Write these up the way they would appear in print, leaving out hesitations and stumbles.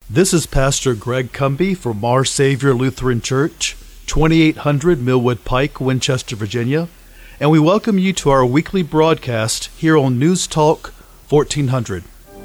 This is Pastor Greg Cumby from Our Savior Lutheran Church, 2800 Millwood Pike, Winchester, Virginia, and we welcome you to our weekly broadcast here on News Talk 1400.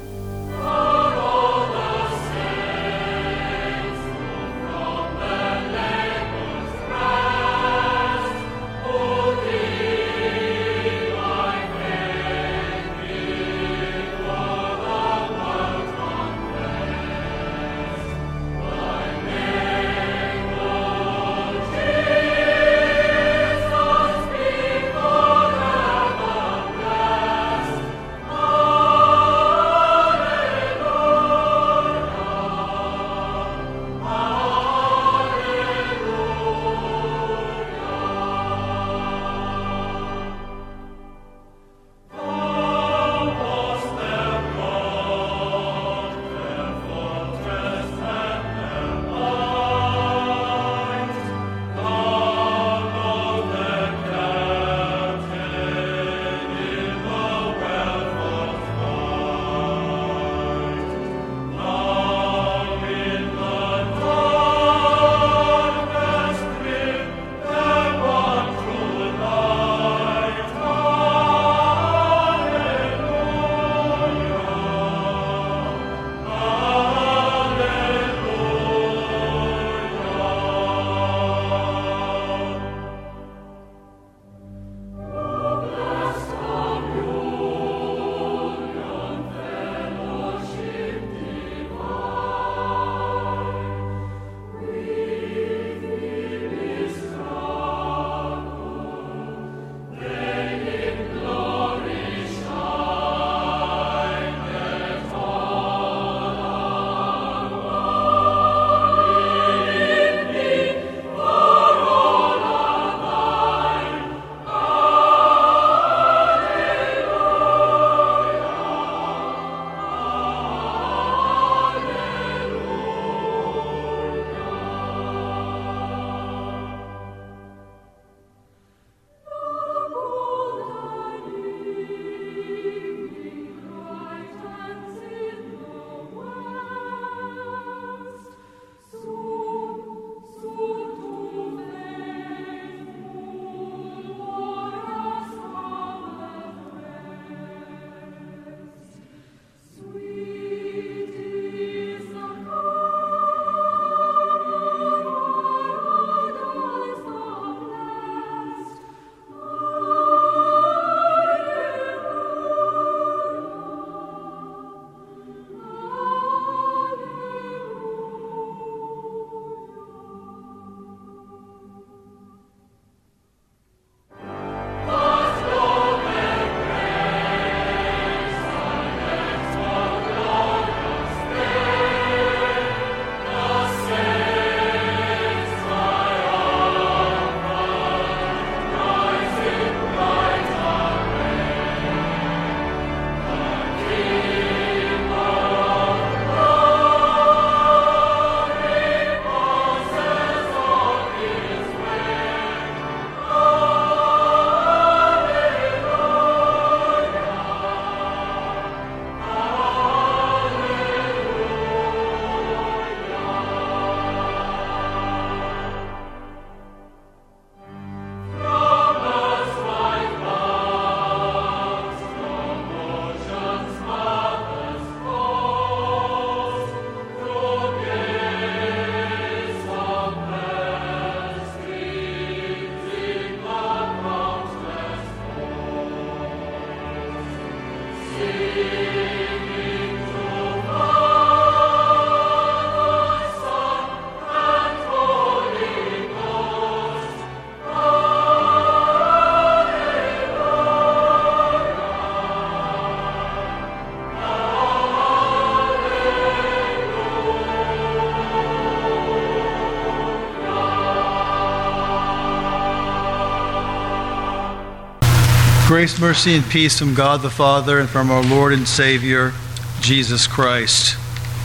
Grace, mercy, and peace from God the Father and from our Lord and Savior, Jesus Christ.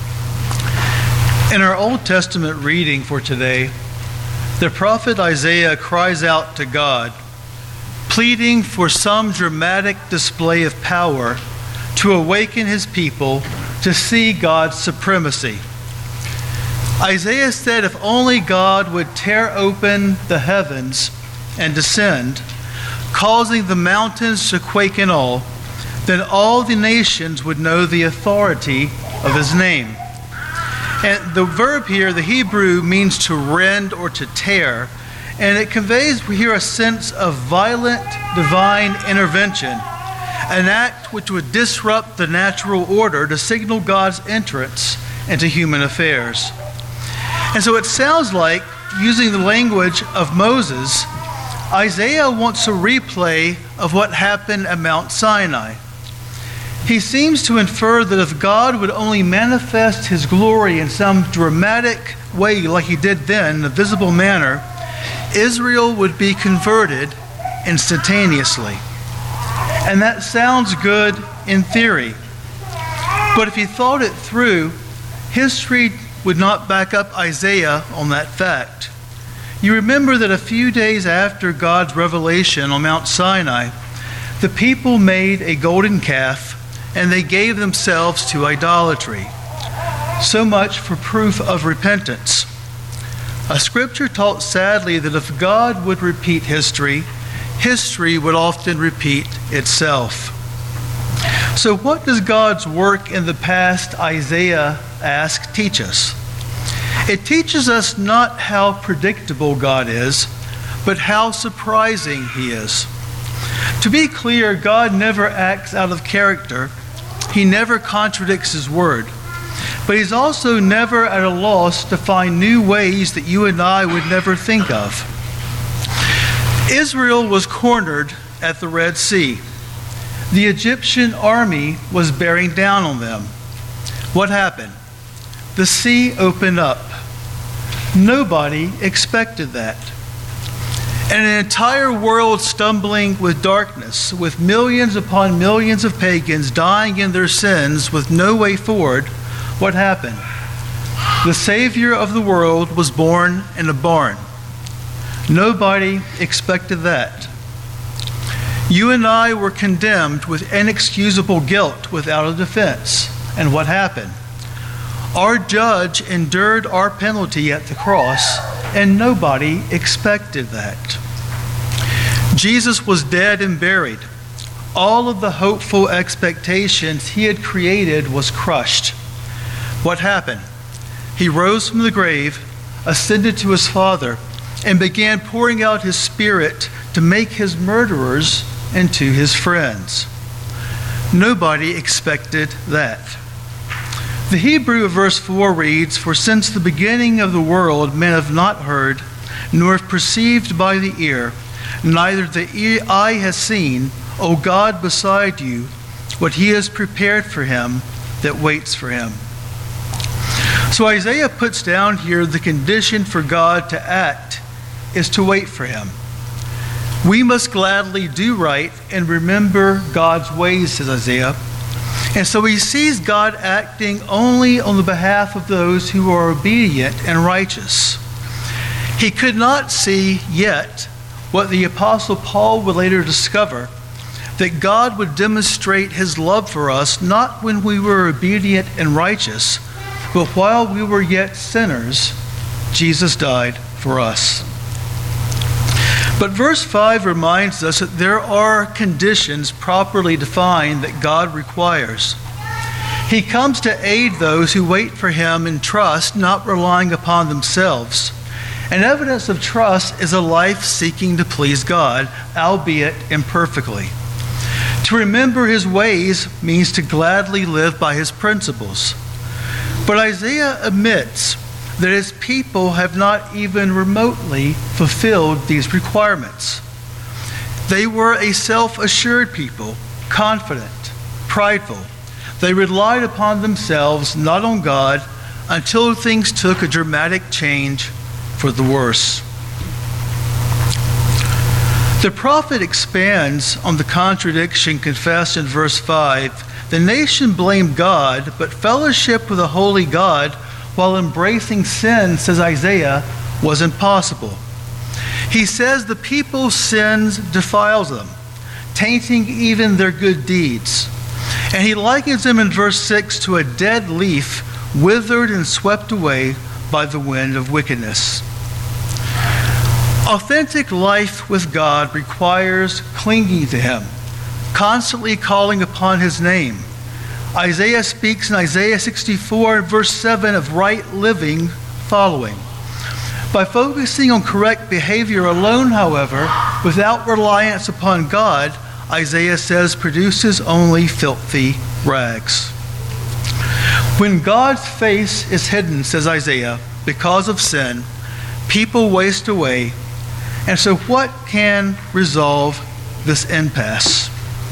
In our Old Testament reading for today, the prophet Isaiah cries out to God, pleading for some dramatic display of power to awaken his people to see God's supremacy. Isaiah said if only God would tear open the heavens and descend, causing the mountains to quake in awe, then all the nations would know the authority of his name. And the verb here, the Hebrew, means to rend or to tear, and it conveys here a sense of violent divine intervention, an act which would disrupt the natural order to signal God's entrance into human affairs. And so it sounds like, using the language of Moses, Isaiah wants a replay of what happened at Mount Sinai. He seems to infer that if God would only manifest his glory in some dramatic way like he did then, in a visible manner, Israel would be converted instantaneously. And that sounds good in theory. But if he thought it through, history would not back up Isaiah on that fact. You remember that a few days after God's revelation on Mount Sinai, the people made a golden calf and they gave themselves to idolatry. So much for proof of repentance. A scripture taught sadly that if God would repeat history, history would often repeat itself. So what does God's work in the past, Isaiah asks, teach us? It teaches us not how predictable God is, but how surprising he is. To be clear, God never acts out of character. He never contradicts his word. But he's also never at a loss to find new ways that you and I would never think of. Israel was cornered at the Red Sea. The Egyptian army was bearing down on them. What happened? The sea opened up. Nobody expected that. And an entire world stumbling with darkness, with millions upon millions of pagans dying in their sins with no way forward, what happened? The Savior of the world was born in a barn. Nobody expected that. You and I were condemned with inexcusable guilt without a defense. And what happened? Our judge endured our penalty at the cross, and nobody expected that. Jesus was dead and buried. All of the hopeful expectations he had created was crushed. What happened? He rose from the grave, ascended to his Father, and began pouring out his Spirit to make his murderers into his friends. Nobody expected that. The Hebrew of verse 4 reads, "For since the beginning of the world men have not heard, nor have perceived by the ear, neither the eye has seen, O God beside you, what he has prepared for him that waits for him." So Isaiah puts down here the condition for God to act is to wait for him. We must gladly do right and remember God's ways, says Isaiah. And so he sees God acting only on the behalf of those who are obedient and righteous. He could not see yet what the Apostle Paul would later discover, that God would demonstrate his love for us not when we were obedient and righteous, but while we were yet sinners, Jesus died for us. But verse 5 reminds us that there are conditions properly defined that God requires. He comes to aid those who wait for him in trust, not relying upon themselves. And evidence of trust is a life seeking to please God, albeit imperfectly. To remember his ways means to gladly live by his principles. But Isaiah admits that his people have not even remotely fulfilled these requirements. They were a self-assured people, confident, prideful. They relied upon themselves, not on God, until things took a dramatic change for the worse. The prophet expands on the contradiction confessed in verse 5. The nation blamed God, but fellowship with a holy God while embracing sin, says Isaiah, was impossible. He says the people's sins defiles them, tainting even their good deeds. And he likens them in verse 6 to a dead leaf withered and swept away by the wind of wickedness. Authentic life with God requires clinging to Him, constantly calling upon His name. Isaiah speaks in Isaiah 64, verse 7 of right living following. By focusing on correct behavior alone, however, without reliance upon God, Isaiah says, produces only filthy rags. When God's face is hidden, says Isaiah, because of sin, people waste away. And so what can resolve this impasse?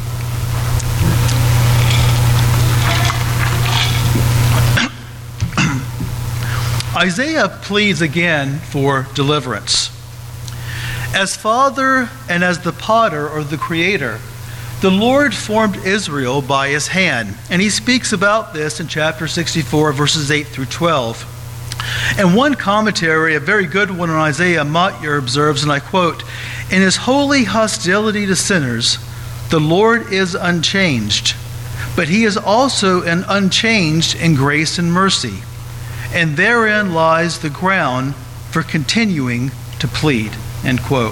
Isaiah pleads again for deliverance. As Father and as the potter or the creator, the Lord formed Israel by His hand. And He speaks about this in chapter 64, verses 8 through 12. And one commentary, a very good one on Isaiah, Motyer observes, and I quote, "In His holy hostility to sinners, the Lord is unchanged, but He is also unchanged in grace and mercy. And therein lies the ground for continuing to plead." End quote.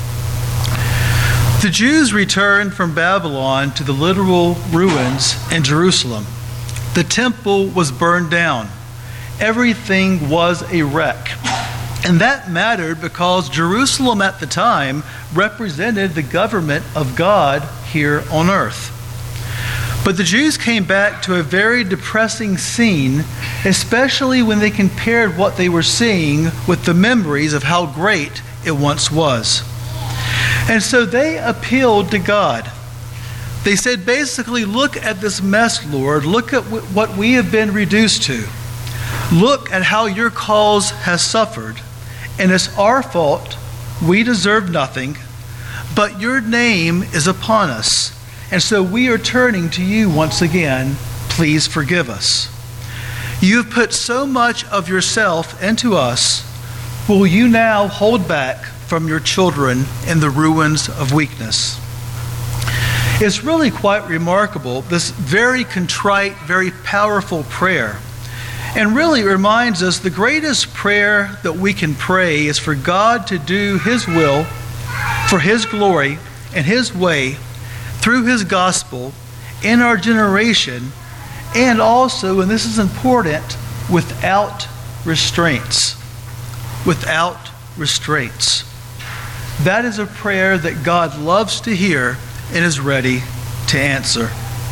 The Jews returned from Babylon to the literal ruins in Jerusalem. The temple was burned down. Everything was a wreck. And that mattered because Jerusalem at the time represented the government of God here on earth. But the Jews came back to a very depressing scene, especially when they compared what they were seeing with the memories of how great it once was. And so they appealed to God. They said, basically, look at this mess, Lord. Look at what we have been reduced to. Look at how your cause has suffered. And it's our fault. We deserve nothing. But your name is upon us. And so we are turning to you once again. Please forgive us. You have put so much of yourself into us. Will you now hold back from your children in the ruins of weakness? It's really quite remarkable, this very contrite, very powerful prayer. And really reminds us the greatest prayer that we can pray is for God to do His will, for His glory, and His way, through His gospel, in our generation, and also, and this is important, without restraints. Without restraints. That is a prayer that God loves to hear and is ready to answer.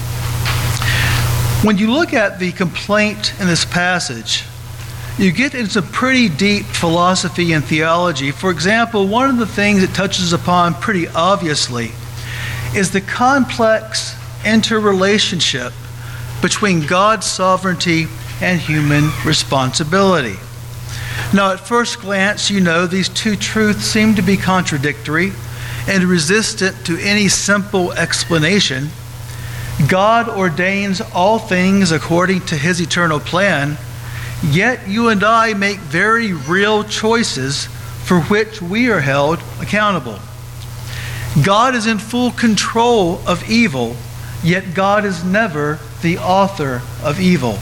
When you look at the complaint in this passage, you get into some pretty deep philosophy and theology. For example, one of the things it touches upon pretty obviously is the complex interrelationship between God's sovereignty and human responsibility. Now, at first glance, you know these two truths seem to be contradictory and resistant to any simple explanation. God ordains all things according to His eternal plan, yet you and I make very real choices for which we are held accountable. God is in full control of evil, yet God is never the author of evil.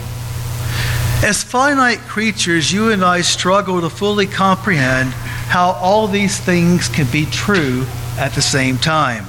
As finite creatures, you and I struggle to fully comprehend how all these things can be true at the same time.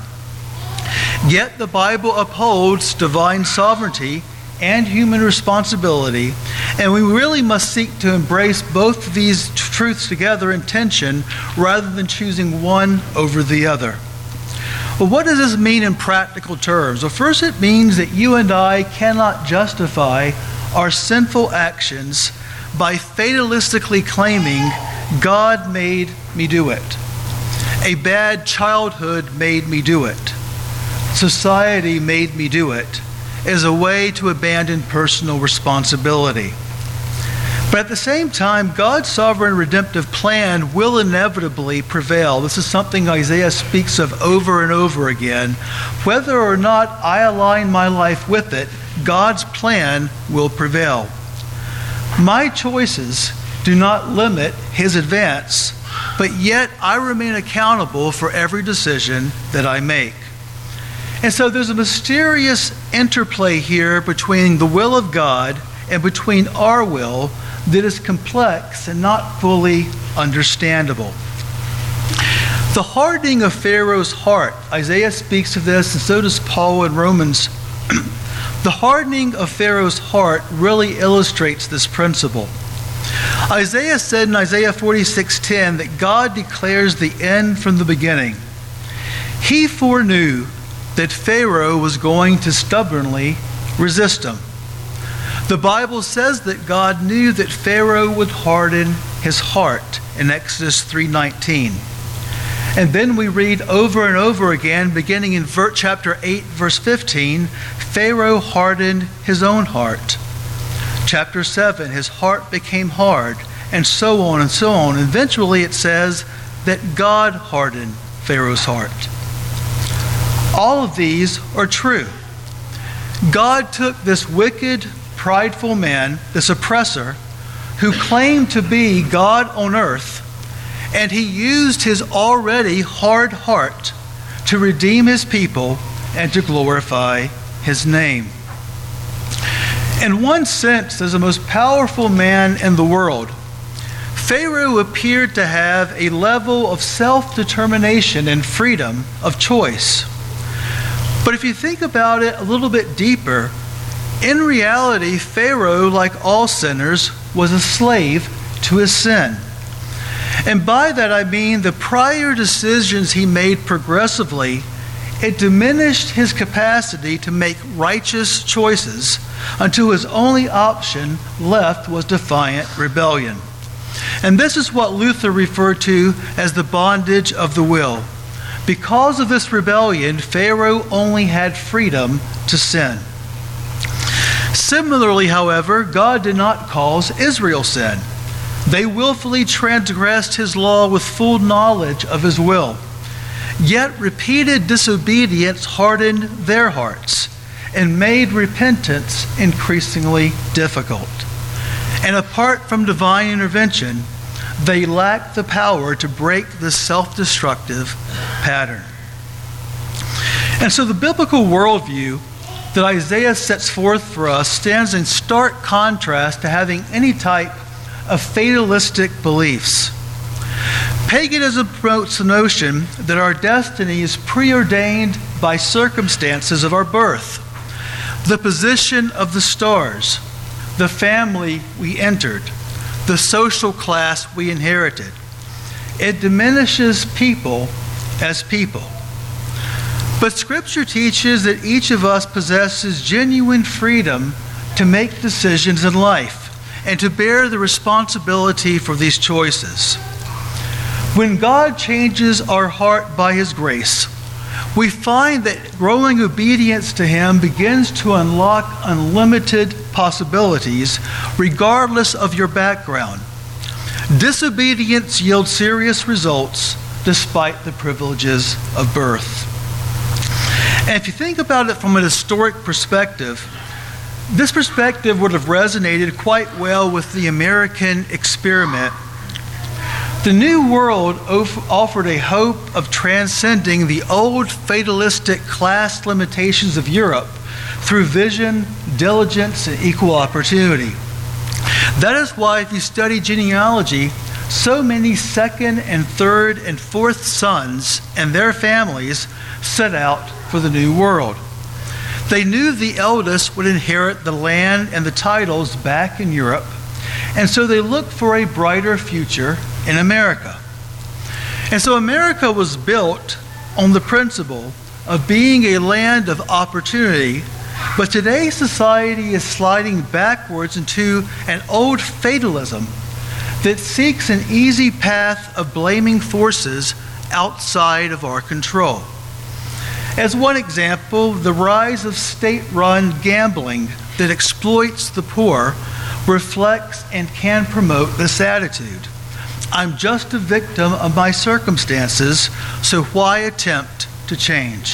Yet the Bible upholds divine sovereignty and human responsibility, and we really must seek to embrace both of these truths together in tension rather than choosing one over the other. Well, what does this mean in practical terms? Well, first it means that you and I cannot justify our sinful actions by fatalistically claiming God made me do it. A bad childhood made me do it. Society made me do it, as a way to abandon personal responsibility. But at the same time, God's sovereign redemptive plan will inevitably prevail. This is something Isaiah speaks of over and over again. Whether or not I align my life with it, God's plan will prevail. My choices do not limit His advance, but yet I remain accountable for every decision that I make. And so there's a mysterious interplay here between the will of God and between our will that is complex and not fully understandable. The hardening of Pharaoh's heart, Isaiah speaks of this, and so does Paul in Romans. The hardening of Pharaoh's heart really illustrates this principle. Isaiah said in Isaiah 46:10 that God declares the end from the beginning. He foreknew that Pharaoh was going to stubbornly resist him. The Bible says that God knew that Pharaoh would harden his heart in Exodus 3:19. And then we read over and over again, beginning in chapter 8, verse 15, Pharaoh hardened his own heart. Chapter 7, his heart became hard, and so on and so on. Eventually it says that God hardened Pharaoh's heart. All of these are true. God took this wicked, prideful man, this oppressor, who claimed to be God on earth, and he used his already hard heart to redeem his people and to glorify his name. In one sense, as the most powerful man in the world, Pharaoh appeared to have a level of self-determination and freedom of choice. But if you think about it a little bit deeper, in reality, Pharaoh, like all sinners, was a slave to his sin. And by that I mean the prior decisions he made progressively, it diminished his capacity to make righteous choices until his only option left was defiant rebellion. And this is what Luther referred to as the bondage of the will. Because of this rebellion, Pharaoh only had freedom to sin. Similarly, however, God did not cause Israel sin. They willfully transgressed his law with full knowledge of his will. Yet repeated disobedience hardened their hearts and made repentance increasingly difficult. And apart from divine intervention, they lacked the power to break this self-destructive pattern. And so the biblical worldview that Isaiah sets forth for us stands in stark contrast to having any type of fatalistic beliefs. Paganism promotes the notion that our destiny is preordained by circumstances of our birth, the position of the stars, the family we entered, the social class we inherited. It diminishes people as people. But Scripture teaches that each of us possesses genuine freedom to make decisions in life and to bear the responsibility for these choices. When God changes our heart by His grace, we find that growing obedience to Him begins to unlock unlimited possibilities, regardless of your background. Disobedience yields serious results despite the privileges of birth. And if you think about it from a historic perspective, this perspective would have resonated quite well with the American experiment. The New World offered a hope of transcending the old fatalistic class limitations of Europe through vision, diligence, and equal opportunity. That is why, if you study genealogy, so many second and third and fourth sons and their families set out for the New World. They knew the eldest would inherit the land and the titles back in Europe, and so they looked for a brighter future in America. And so America was built on the principle of being a land of opportunity, but today's society is sliding backwards into an old fatalism that seeks an easy path of blaming forces outside of our control. As one example, the rise of state-run gambling that exploits the poor reflects and can promote this attitude. I'm just a victim of my circumstances, so why attempt to change?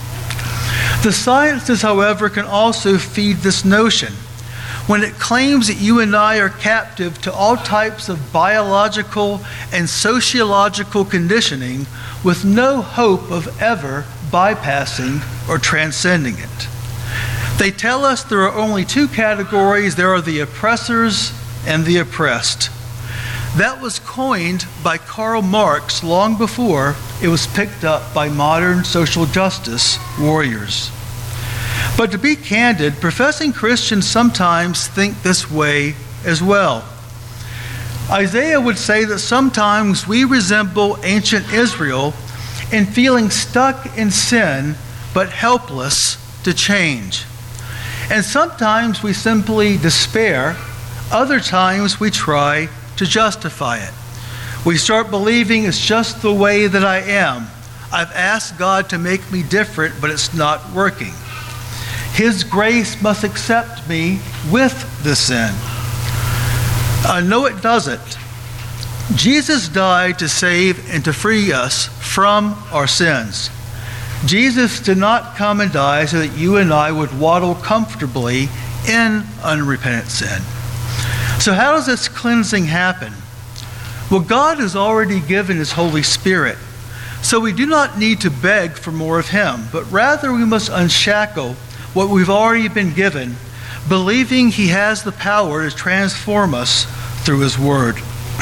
The sciences, however, can also feed this notion when it claims that you and I are captive to all types of biological and sociological conditioning with no hope of ever bypassing or transcending it. They tell us there are only two categories. There are the oppressors and the oppressed. That was coined by Karl Marx long before it was picked up by modern social justice warriors. But to be candid, professing Christians sometimes think this way as well. Isaiah would say that sometimes we resemble ancient Israel in feeling stuck in sin but helpless to change. And sometimes we simply despair, other times we try to justify it. We start believing it's just the way that I am. I've asked God to make me different, but it's not working. His grace must accept me with the sin. No, it doesn't. Jesus died to save and to free us from our sins. Jesus did not come and die so that you and I would waddle comfortably in unrepentant sin. So how does this cleansing happen? Well, God has already given His Holy Spirit, so we do not need to beg for more of Him, but rather we must unshackle what we've already been given, believing He has the power to transform us through His Word.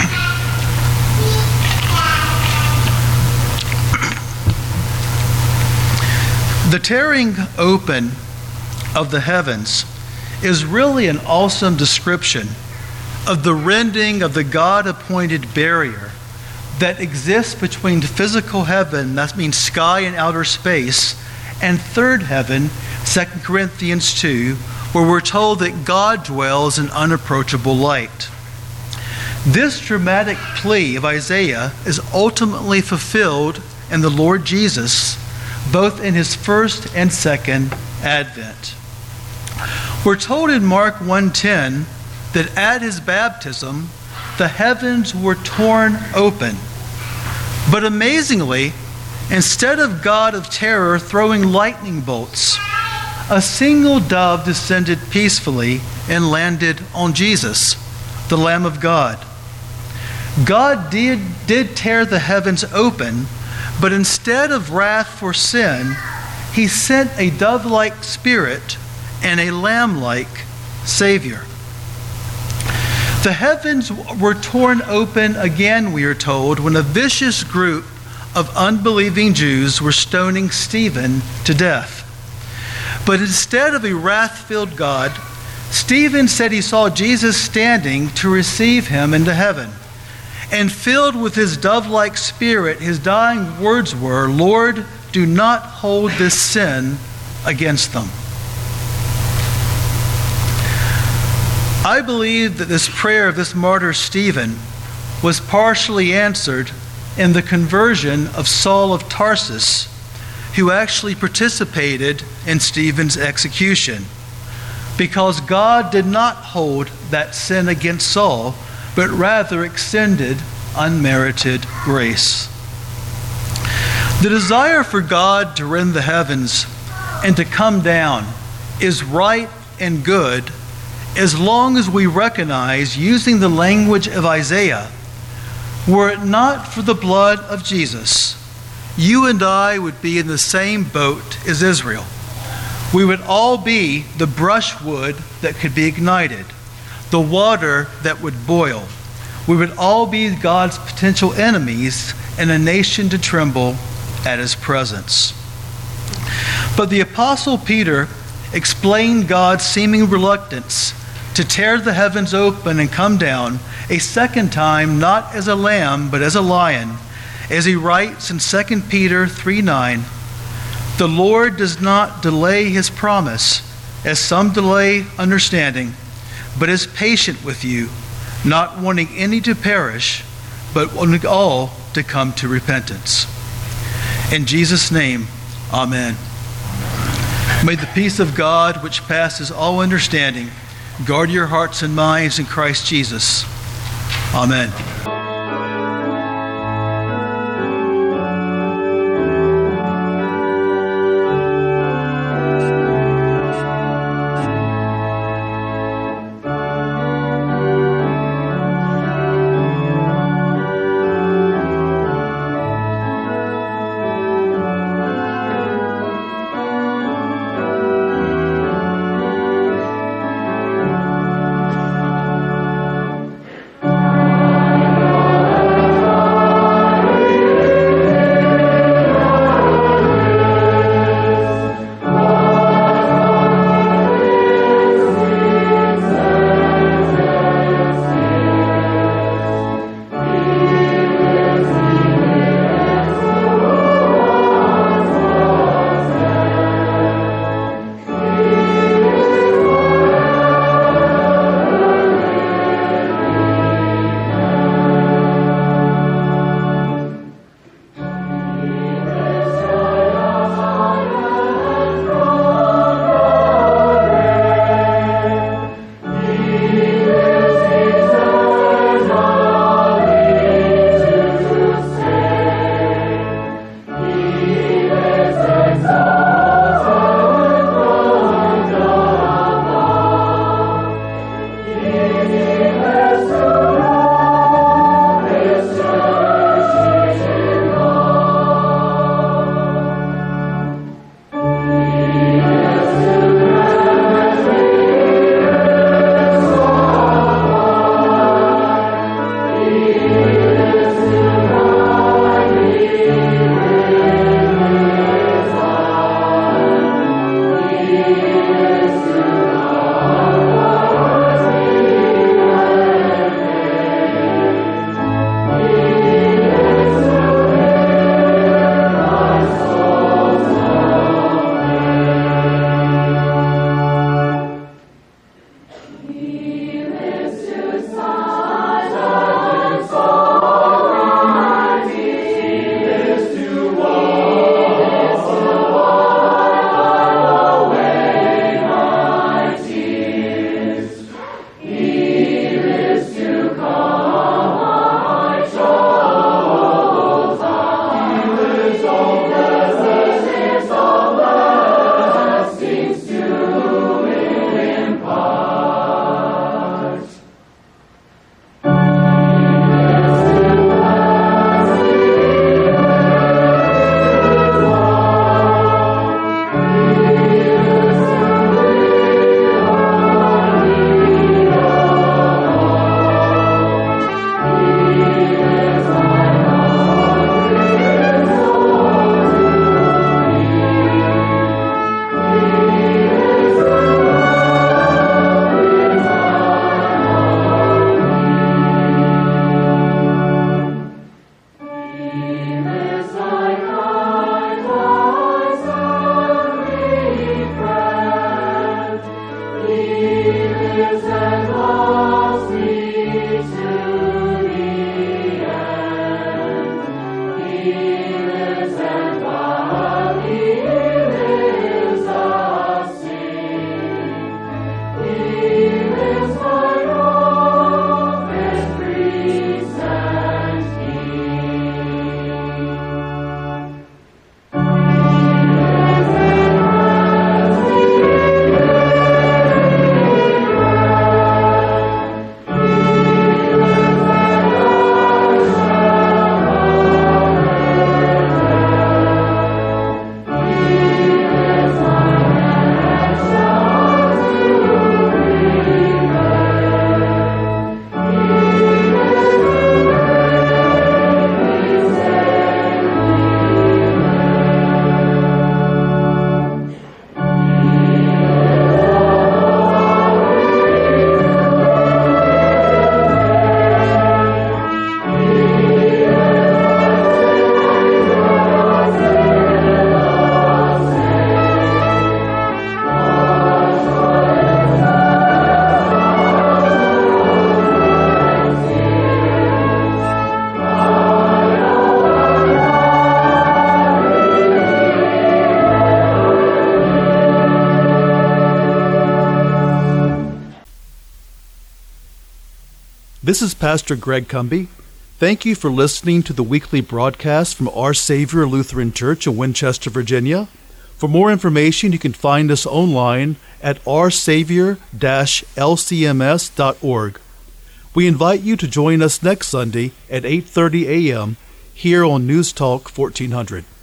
The tearing open of the heavens is really an awesome description of the rending of the God-appointed barrier that exists between physical heaven, that means sky and outer space, and third heaven, 2 Corinthians 2, where we're told that God dwells in unapproachable light. This dramatic plea of Isaiah is ultimately fulfilled in the Lord Jesus, both in His first and second advent. We're told in Mark 1:10 that at His baptism, the heavens were torn open. But amazingly, instead of God of terror throwing lightning bolts, a single dove descended peacefully and landed on Jesus, the Lamb of God. God did tear the heavens open, but instead of wrath for sin, He sent a dove-like spirit and a lamb-like Savior. The heavens were torn open again, we are told, when a vicious group of unbelieving Jews were stoning Stephen to death. But instead of a wrath-filled God, Stephen said he saw Jesus standing to receive him into heaven. And filled with His dove-like spirit, his dying words were, "Lord, do not hold this sin against them." I believe that this prayer of this martyr Stephen was partially answered in the conversion of Saul of Tarsus, who actually participated in Stephen's execution, because God did not hold that sin against Saul, but rather extended unmerited grace. The desire for God to rend the heavens and to come down is right and good, as long as we recognize, using the language of Isaiah, were it not for the blood of Jesus, you and I would be in the same boat as Israel. We would all be the brushwood that could be ignited, the water that would boil. We would all be God's potential enemies and a nation to tremble at His presence. But the Apostle Peter explained God's seeming reluctance to tear the heavens open and come down a second time, not as a lamb, but as a lion, as he writes in 2 Peter 3:9, "The Lord does not delay His promise, as some delay understanding, but is patient with you, not wanting any to perish, but wanting all to come to repentance." In Jesus' name, amen. May the peace of God, which passes all understanding, guard your hearts and minds in Christ Jesus. Amen. This is Pastor Greg Cumby. Thank you for listening to the weekly broadcast from Our Savior Lutheran Church in Winchester, Virginia. For more information, you can find us online at oursavior-lcms.org. We invite you to join us next Sunday at 8:30 a.m. here on News Talk 1400.